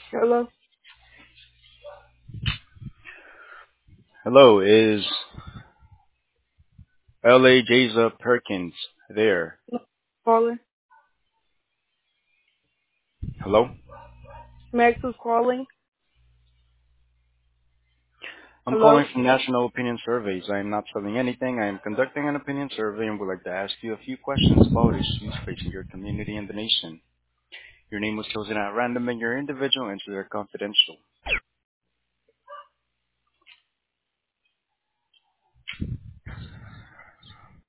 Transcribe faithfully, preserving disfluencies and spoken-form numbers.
Hello, Hello, is L A Jaza Perkins there? calling. Hello? Max is calling. I'm calling Hello. from National Opinion Surveys. I am not selling anything. I am conducting an opinion survey and would like to ask you a few questions about issues facing your community and the nation. Your name was chosen at random and your individual answers are confidential.